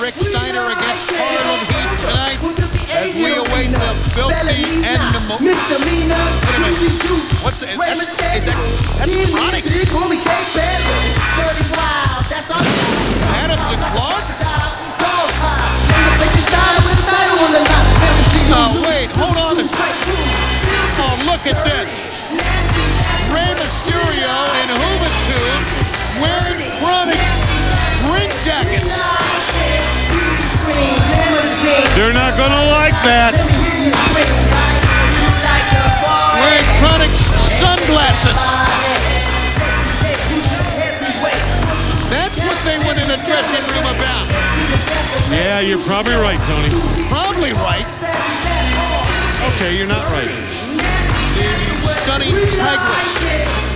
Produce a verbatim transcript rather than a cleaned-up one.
Rick Steiner against Harlem Heat tonight as we await the filthy and the mo- Wait a minute. What's the, is that, is that, that's Chronic. Adams and Clark? Oh, wait, hold on a second. Oh, look at this. Rey Mysterio and Juventud wearing Chronic's ring jackets. They're not gonna like that. Wearing Chronic's sunglasses. That's what they went in the dressing room about. Yeah, you're probably right, Tony. Probably right. Okay, you're not right. The stunning Tigress